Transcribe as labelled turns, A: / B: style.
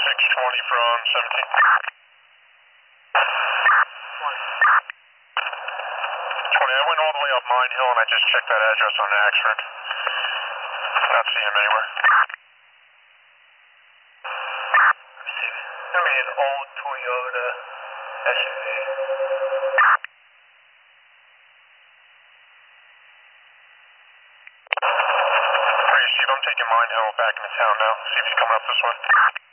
A: 620 from 17. 20, I went all the way up Mine Hill and I just checked that address on Axford. Not seeing him anywhere.
B: I mean, an old Toyota SUV.
A: Hey, Steve, I'm taking Mine Hill back into town now. See if he's coming up this way.